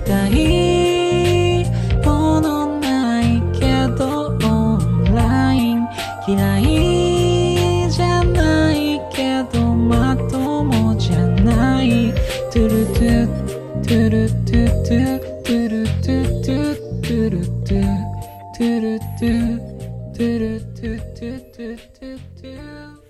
たいものないけどオンライン嫌いじゃないけどまともじゃないトゥルトゥトゥルトゥトゥトゥルトゥトゥトゥルトゥトゥルトゥトゥルトゥトゥトゥトゥトゥ